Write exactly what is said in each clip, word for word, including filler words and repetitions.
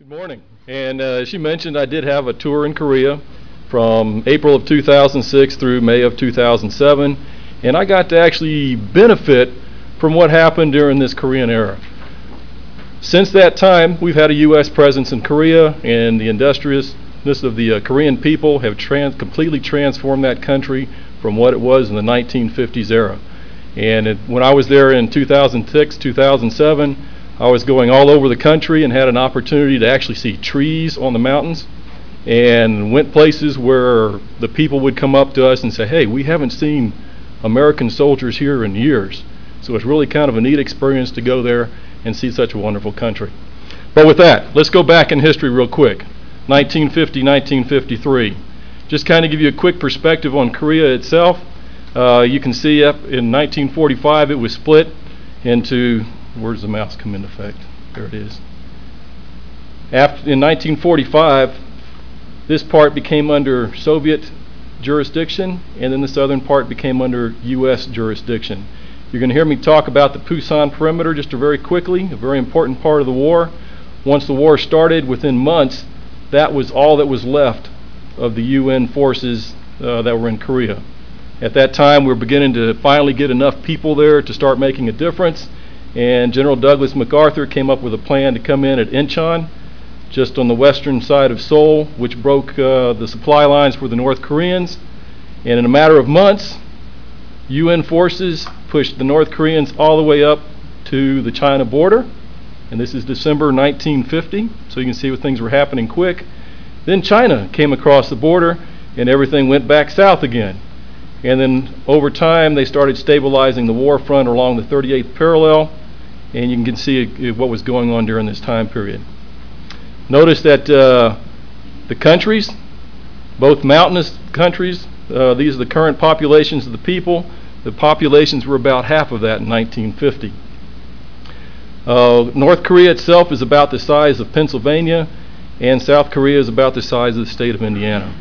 Good morning. And uh, as she mentioned, I did have a tour in Korea from April of two thousand six through May of two thousand seven, and I got to actually benefit from what happened during this Korean era. Since that time, we've had a U S presence in Korea, and the industriousness of the uh, Korean people have trans completely transformed that country from what it was in the nineteen fifties era. And it, when I was there in two thousand six, two thousand seven, I was going all over the country and had an opportunity to actually see trees on the mountains, and went places where the people would come up to us and say, hey, we haven't seen American soldiers here in years. So it's really kind of a neat experience to go there and see such a wonderful country. But with that, let's go back in history real quick. nineteen fifty, nineteen fifty-three. Just kind of give you a quick perspective on Korea itself. Uh, you can see up in nineteen forty-five it was split into, where does the mouse come into effect? There it is. After, in nineteen forty-five, this part became under Soviet jurisdiction, and then the southern part became under U S jurisdiction. You're going to hear me talk about the Pusan perimeter just very quickly, a very important part of the war. Once the war started, within months, that was all that was left of the U N forces uh, that were in Korea. At that time, we were beginning to finally get enough people there to start making a difference, and General Douglas MacArthur came up with a plan to come in at Incheon, just on the western side of Seoul, which broke uh, the supply lines for the North Koreans. And in a matter of months, U N forces pushed the North Koreans all the way up to the China border. And this is December nineteen fifty, so you can see what things were happening quick. Then China came across the border, and everything went back south again. And then over time, they started stabilizing the war front along the thirty-eighth parallel, and you can see what was going on during this time period. Notice that uh, the countries, both mountainous countries, uh, these are the current populations of the people. The populations were about half of that in nineteen fifty. Uh, North Korea itself is about the size of Pennsylvania, and South Korea is about the size of the state of Indiana.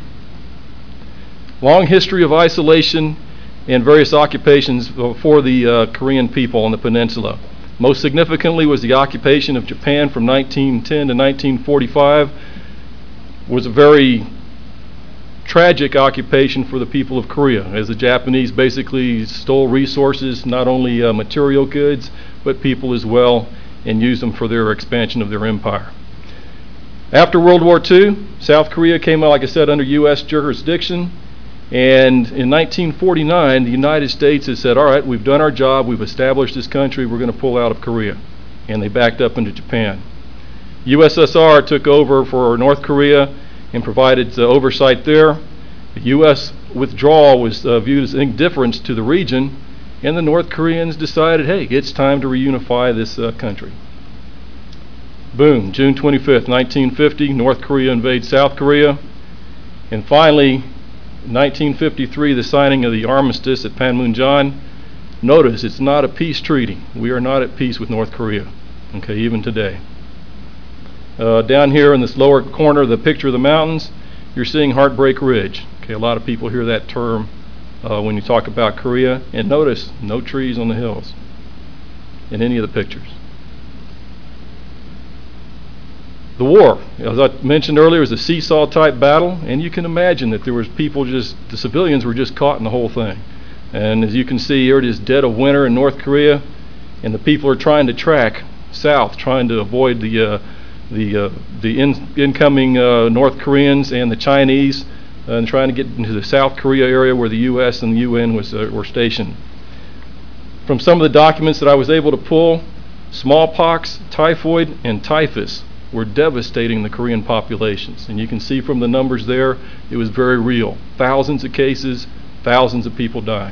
Long history of isolation and various occupations for the uh, Korean people on the peninsula. Most significantly was the occupation of Japan from nineteen ten to nineteen forty-five. Was a very tragic occupation for the people of Korea, as the Japanese basically stole resources, not only uh, material goods, but people as well, and used them for their expansion of their empire. After World War Two, South Korea came, like I said, under U S jurisdiction, and in nineteen forty-nine, the United States has said, all right, we've done our job, we've established this country, we're going to pull out of Korea. And they backed up into Japan. U S S R took over for North Korea and provided uh, oversight there. The U S withdrawal was uh, viewed as indifference to the region, and the North Koreans decided, hey, it's time to reunify this uh, country. Boom, June twenty-fifth, nineteen fifty, North Korea invades South Korea. And finally, nineteen fifty-three, the signing of the armistice at Panmunjom. Notice, it's not a peace treaty. We are not at peace with North Korea, okay, even today. Uh, down here in this lower corner of the picture of the mountains, you're seeing Heartbreak Ridge. Okay, a lot of people hear that term uh, when you talk about Korea. And notice, no trees on the hills in any of the pictures. The war, as I mentioned earlier, was a seesaw type battle, and you can imagine that there was people just, the civilians were just caught in the whole thing. And as you can see here, it is dead of winter in North Korea, and the people are trying to track south, trying to avoid the uh, the uh, the in, incoming uh, North Koreans and the Chinese, uh, and trying to get into the South Korea area where the U S and the U N was uh, were stationed. From some of the documents that I was able to pull, smallpox, typhoid, and typhus were devastating the Korean populations. And you can see from the numbers there, it was very real. Thousands of cases, thousands of people dying.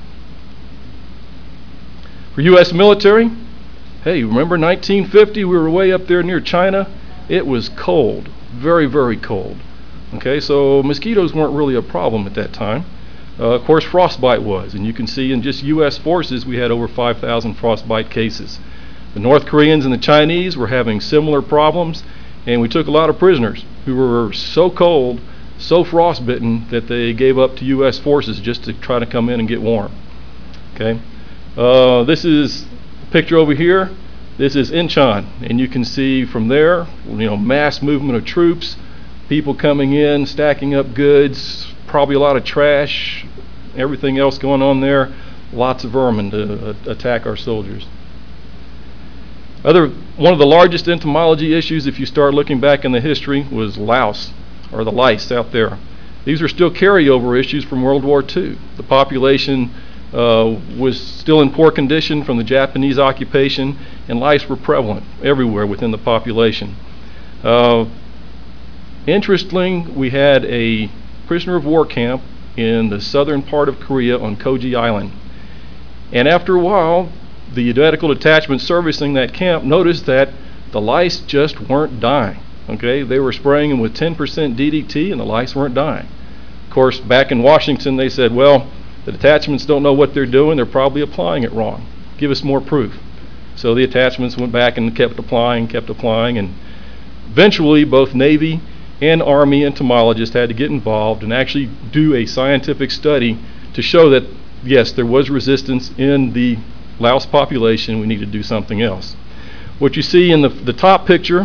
For U S military, hey, remember nineteen fifty, we were way up there near China? It was cold, very, very cold. Okay, so mosquitoes weren't really a problem at that time. Uh, of course, frostbite was, and you can see in just U S forces, we had over five thousand frostbite cases. The North Koreans and the Chinese were having similar problems, and we took a lot of prisoners who were so cold, so frostbitten, that they gave up to U S forces just to try to come in and get warm. Okay, uh, this is a picture over here This is Incheon, and you can see from there, you know, mass movement of troops, people coming in, stacking up goods, probably a lot of trash, everything else going on there, lots of vermin to uh, attack our soldiers. Other, one of the largest entomology issues, if you start looking back in the history, was louse, or the lice out there. These are still carryover issues from World War Two. The population uh, was still in poor condition from the Japanese occupation, and lice were prevalent everywhere within the population. Uh, interestingly, we had a prisoner of war camp in the southern part of Korea on Koji Island. And after a while, the medical detachment servicing that camp noticed that the lice just weren't dying. Okay, they were spraying them with ten percent D D T and the lice weren't dying. Of course, back in Washington, they said, well, the detachments don't know what they're doing, they're probably applying it wrong. Give us more proof. So the attachments went back and kept applying, kept applying, and eventually both Navy and Army entomologists had to get involved and actually do a scientific study to show that, yes, there was resistance in the louse population, we need to do something else. What you see in the, the top picture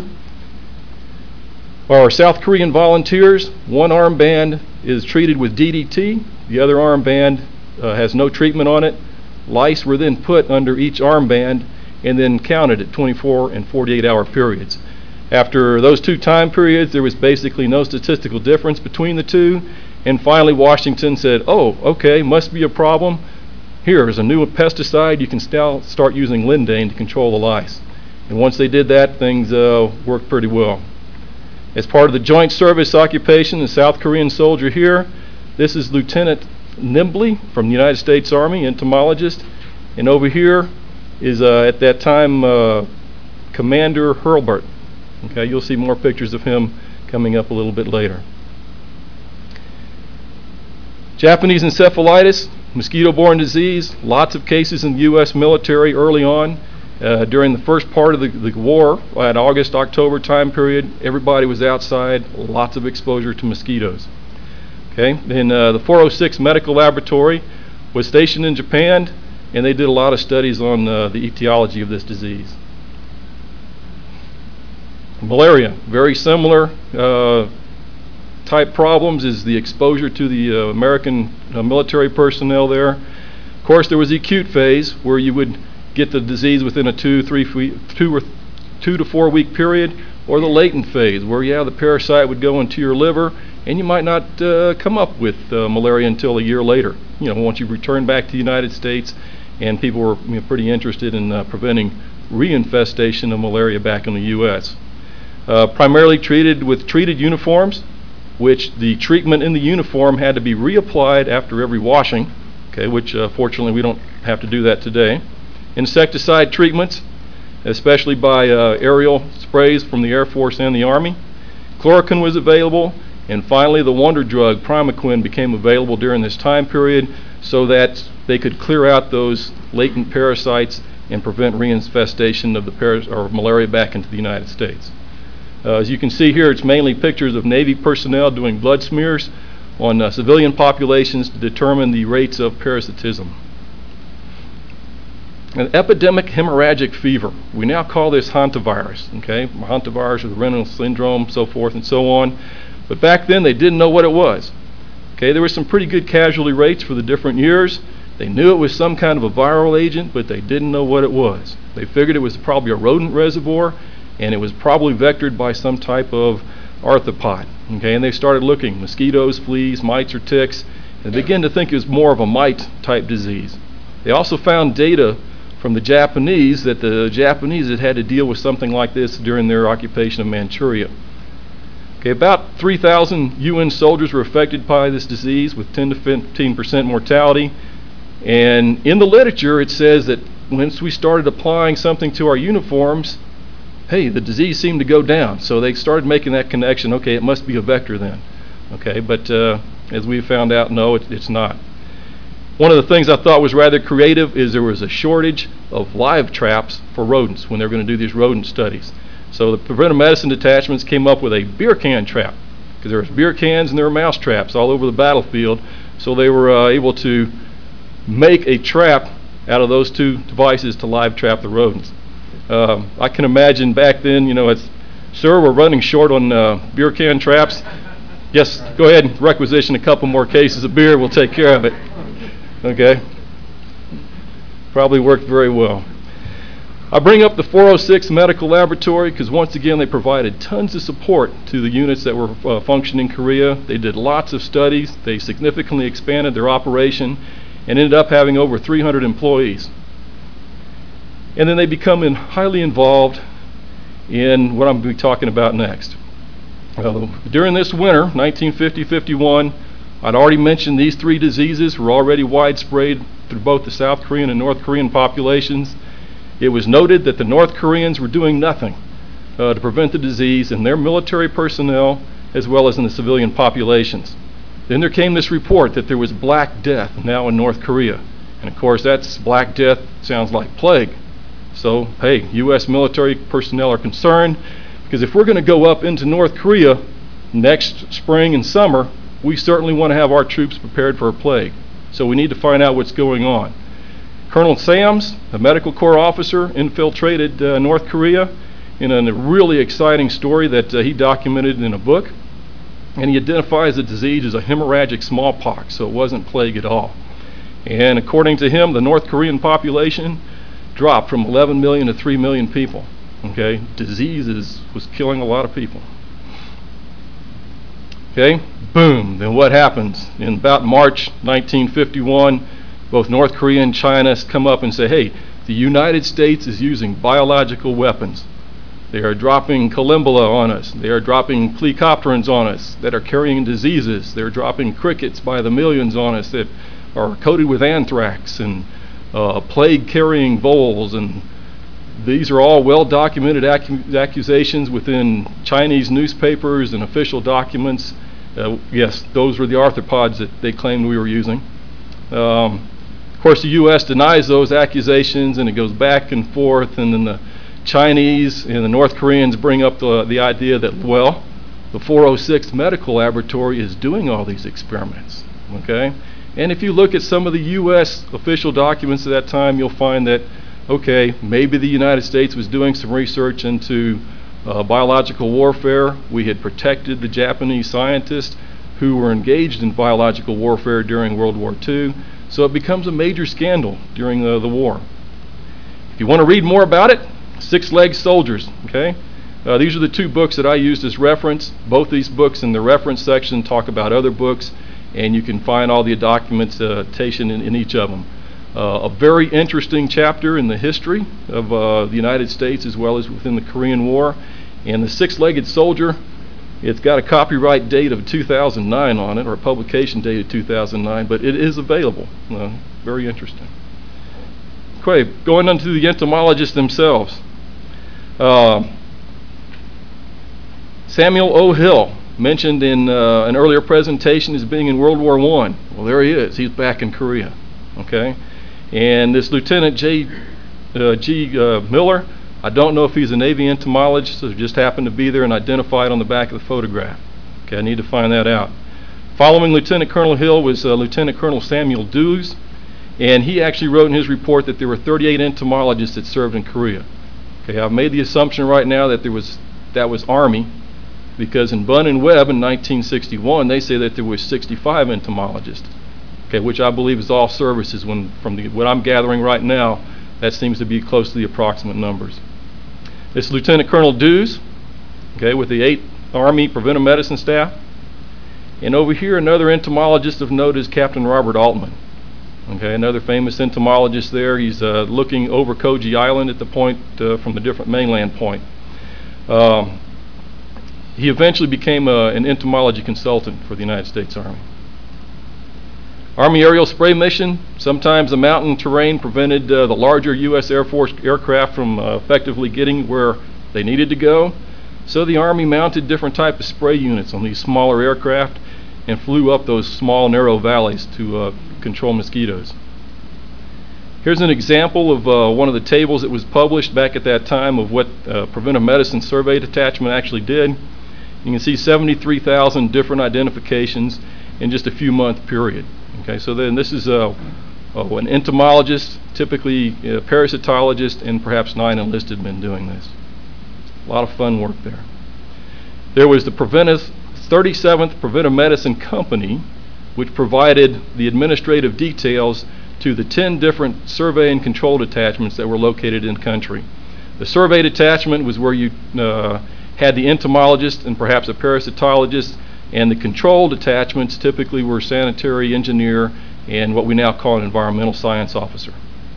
are South Korean volunteers. One armband is treated with D D T, the other armband uh, has no treatment on it. Lice were then put under each armband and then counted at twenty-four and forty-eight hour periods. After those two time periods, there was basically no statistical difference between the two, and finally Washington said, oh, okay, must be a problem. Here is a new pesticide, you can now start using Lindane to control the lice. And once they did that, things uh, worked pretty well. As part of the joint service occupation, the South Korean soldier here, this is Lieutenant Nimbley from the United States Army, entomologist. And over here is, uh, at that time, uh, Commander Hurlburt. Okay, you'll see more pictures of him coming up a little bit later. Japanese encephalitis, mosquito-borne disease, lots of cases in the U S military early on. Uh, during the first part of the, the war, at August, October time period, everybody was outside, lots of exposure to mosquitoes. Okay, and uh, the four oh six Medical Laboratory was stationed in Japan, and they did a lot of studies on uh, the etiology of this disease. Malaria, very similar uh, type problems is the exposure to the uh, American uh, military personnel there. Of course, there was the acute phase where you would get the disease within a two, three, two or two to four week period, or the latent phase where, yeah, the parasite would go into your liver and you might not uh, come up with uh, malaria until a year later. You know, once you return back to the United States, and people were, you know, pretty interested in uh, preventing reinfestation of malaria back in the U S Uh, primarily treated with treated uniforms, which the treatment in the uniform had to be reapplied after every washing, okay, which uh, fortunately we don't have to do that today. Insecticide treatments, especially by uh, aerial sprays from the Air Force and the Army. Chloroquine was available, and finally the wonder drug, Primaquine, became available during this time period so that they could clear out those latent parasites and prevent reinfestation of the paras or malaria back into the United States. Uh, as you can see here, it's mainly pictures of Navy personnel doing blood smears on uh, civilian populations to determine the rates of parasitism. An epidemic hemorrhagic fever. We now call this hantavirus, okay? Hantavirus with Reynolds syndrome, so forth and so on. But back then they didn't know what it was. Okay, there were some pretty good casualty rates for the different years. They knew it was some kind of a viral agent, but they didn't know what it was. They figured it was probably a rodent reservoir, and it was probably vectored by some type of arthropod. Okay, and they started looking, mosquitoes, fleas, mites, or ticks, and they began to think it was more of a mite type disease. They also found data from the Japanese that the Japanese had had to deal with something like this during their occupation of Manchuria. Okay, about three thousand U N soldiers were affected by this disease with ten to fifteen percent mortality. And in the literature it says that once we started applying something to our uniforms, hey, the disease seemed to go down. So they started making that connection, okay, it must be a vector then. Okay, but uh, as we found out, no, it, it's not. One of the things I thought was rather creative is there was a shortage of live traps for rodents when they were going to do these rodent studies. So the preventive medicine detachments came up with a beer can trap, because there was beer cans and there were mouse traps all over the battlefield. So they were uh, able to make a trap out of those two devices to live trap the rodents. Uh, I can imagine back then, you know, it's, sir, we're running short on uh, beer can traps. Yes, go ahead and requisition a couple more cases of beer. We'll take care of it. Okay? Probably worked very well. I bring up the four oh six Medical Laboratory because once again they provided tons of support to the units that were uh, functioning in Korea. They did lots of studies. They significantly expanded their operation and ended up having over three hundred employees. And then they become in highly involved in what I'm going to be talking about next. Uh, during this winter, nineteen fifty fifty-one, I'd already mentioned these three diseases were already widespread through both the South Korean and North Korean populations. It was noted that the North Koreans were doing nothing uh, to prevent the disease in their military personnel as well as in the civilian populations. Then there came this report that there was Black Death now in North Korea. And of course that's Black Death sounds like plague. So hey, U S military personnel are concerned because if we're going to go up into North Korea next spring and summer, we certainly want to have our troops prepared for a plague. So we need to find out what's going on. Colonel Sams, a medical corps officer, infiltrated uh, North Korea in a really exciting story that uh, he documented in a book. And he identifies the disease as a hemorrhagic smallpox, so it wasn't plague at all. And according to him, the North Korean population dropped from eleven million to three million people. Okay, disease is, was killing a lot of people. Okay, boom, then what happens? In about March nineteen fifty-one, both North Korea and China come up and say, hey, the United States is using biological weapons. They are dropping Calimbula on us. They are dropping plecopterans on us that are carrying diseases. They're dropping crickets by the millions on us that are coated with anthrax and uh, plague-carrying voles. And these are all well-documented ac accusations within Chinese newspapers and official documents. Uh, yes, those were the arthropods that they claimed we were using. Um, of course, the U S denies those accusations, and it goes back and forth, and then the Chinese and the North Koreans bring up the, the idea that, well, the four oh six Medical Laboratory is doing all these experiments, okay? And if you look at some of the U S official documents at that time, you'll find that, okay, maybe the United States was doing some research into uh, biological warfare. We had protected the Japanese scientists who were engaged in biological warfare during World War Two. So it becomes a major scandal during the, the war. If you want to read more about it, Six-Legged Soldiers, okay? Uh, these are the two books that I used as reference. Both these books in the reference section talk about other books, and you can find all the documentation in, in each of them. Uh, a very interesting chapter in the history of uh, the United States as well as within the Korean War. And the Six-Legged Soldier, it's got a copyright date of two thousand nine on it, or a publication date of two thousand nine, but it is available. Uh, very interesting. Okay, going on to the entomologists themselves. Uh, Samuel O. Hill, mentioned in uh, an earlier presentation as being in World War One. Well, there he is. He's back in Korea. Okay, and this Lieutenant J. Uh, G. Uh, Miller, I don't know if he's a Navy entomologist or just happened to be there and identified on the back of the photograph. Okay, I need to find that out. Following Lieutenant Colonel Hill was uh, Lieutenant Colonel Samuel Dews, and he actually wrote in his report that there were thirty-eight entomologists that served in Korea. Okay, I've made the assumption right now that there was that was Army, because in Bunn and Webb in nineteen sixty-one they say that there was sixty-five entomologists. Okay, which I believe is all services. When from the, what I'm gathering right now, that seems to be close to the approximate numbers. This is Lieutenant Colonel Dews, okay, with the eighth Army Preventive Medicine Staff. And over here, another entomologist of note is Captain Robert Altman. Okay, another famous entomologist there. He's uh, looking over Koji Island at the point uh, from the different mainland point. Um, he eventually became uh, an entomology consultant for the United States Army. Army Aerial Spray Mission. Sometimes the mountain terrain prevented uh, the larger U S Air Force aircraft from uh, effectively getting where they needed to go. So the Army mounted different types of spray units on these smaller aircraft and flew up those small narrow valleys to uh, control mosquitoes. Here's an example of uh, one of the tables that was published back at that time of what uh, Preventive Medicine Survey Detachment actually did. You can see seventy-three thousand different identifications in just a few month period. Okay, so then this is uh, oh, an entomologist, typically a parasitologist, and perhaps nine enlisted men doing this. A lot of fun work there. There was the preventive, thirty-seventh Preventive Medicine Company, which provided the administrative details to the ten different survey and control detachments that were located in the country. The survey detachment was where you uh, had the entomologist and perhaps a parasitologist, and the control detachments typically were sanitary engineer and what we now call an environmental science officer.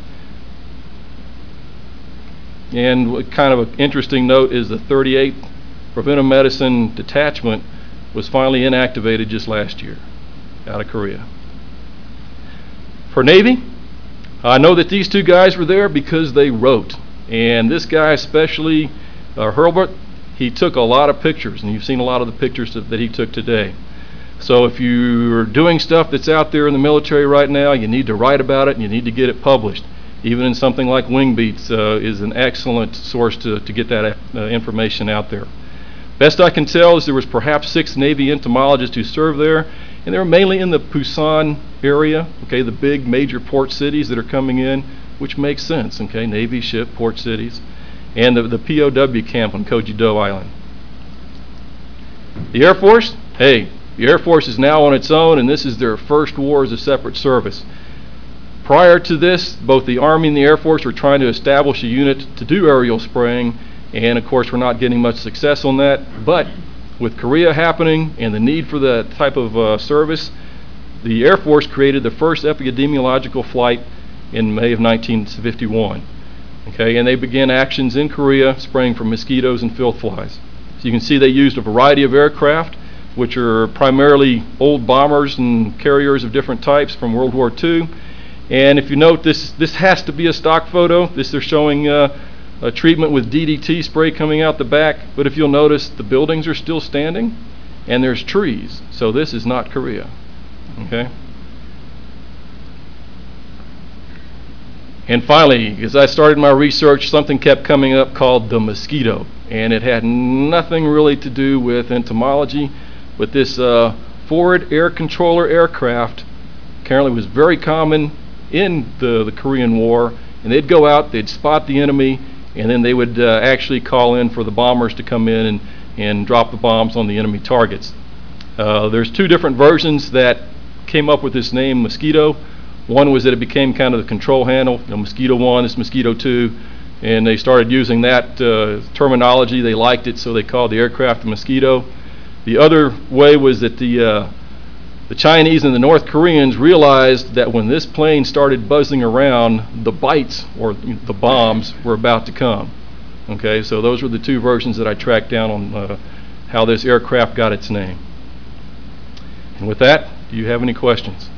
And what kind of an interesting note is the thirty-eighth Preventive Medicine Detachment was finally inactivated just last year out of Korea. For Navy, I know that these two guys were there because they wrote. And this guy especially, uh, Hurlbut, he took a lot of pictures, and you've seen a lot of the pictures that, that he took today. So if you're doing stuff that's out there in the military right now, you need to write about it and you need to get it published. Even in something like Wing Beats uh, is an excellent source to, to get that uh, information out there. Best I can tell is there was perhaps six Navy entomologists who served there, and they were mainly in the Busan area, okay, the big major port cities that are coming in, which makes sense, okay, Navy ship, port cities, and the, the P O W camp on Kojido Island. The Air Force, hey, the Air Force is now on its own, and this is their first war as a separate service. Prior to this, both the Army and the Air Force were trying to establish a unit to do aerial spraying, and of course we're not getting much success on that. But with Korea happening and the need for that type of uh, service, the Air Force created the first epidemiological flight in May of nineteen fifty-one. Okay, and they began actions in Korea spraying for mosquitoes and filth flies. So you can see they used a variety of aircraft, which are primarily old bombers and carriers of different types from World War Two. And if you note, this this has to be a stock photo. This they're showing uh, a treatment with D D T spray coming out the back. But if you'll notice, the buildings are still standing, and there's trees. So this is not Korea. Okay. And finally, as I started my research, something kept coming up called the mosquito, and it had nothing really to do with entomology, but this uh, forward air controller aircraft apparently was very common in the, the Korean War, and they'd go out, they'd spot the enemy, and then they would uh, actually call in for the bombers to come in and, and drop the bombs on the enemy targets. Uh, there's two different versions that came up with this name, mosquito. One was that it became kind of the control handle, you know, mosquito one, this mosquito two, and they started using that uh, terminology. They liked it, so they called the aircraft the mosquito. The other way was that the uh, the Chinese and the North Koreans realized that when this plane started buzzing around, the bites, or the bombs, were about to come. Okay, so those were the two versions that I tracked down on uh, how this aircraft got its name. And with that, do you have any questions?